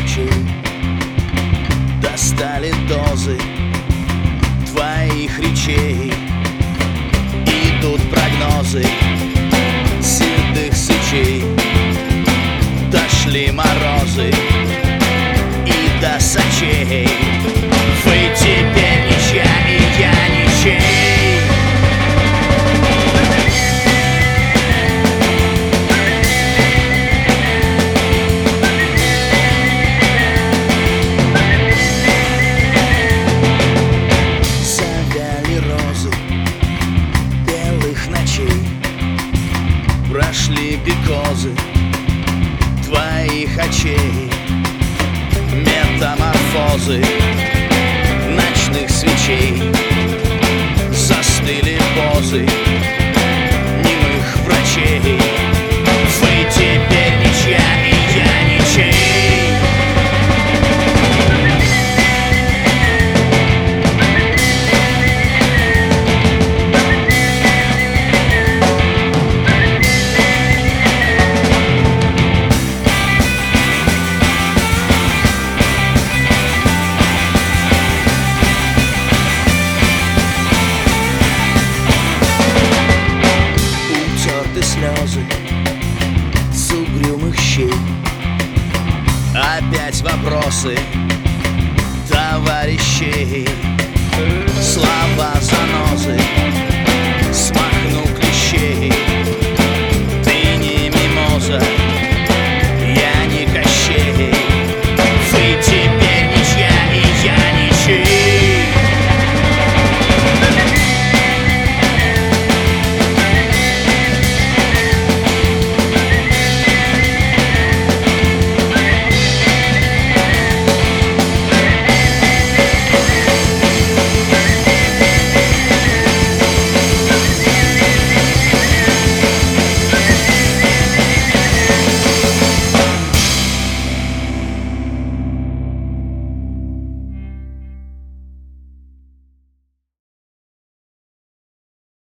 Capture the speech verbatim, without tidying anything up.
ночей достали дозы твоих речей. Идут прогнозы седых сычей, дошли морозы и до сочей. Вы теперь ничья, и я ничей. Завяли розы белых ночей, прошли бекозы твоих очей. Метаморфозы ночных свечей, застыли позы немых врачей. Вы теперь ничья, и я ничей. Слезы с угрюмых щей, опять вопросы товарищей, слова занозы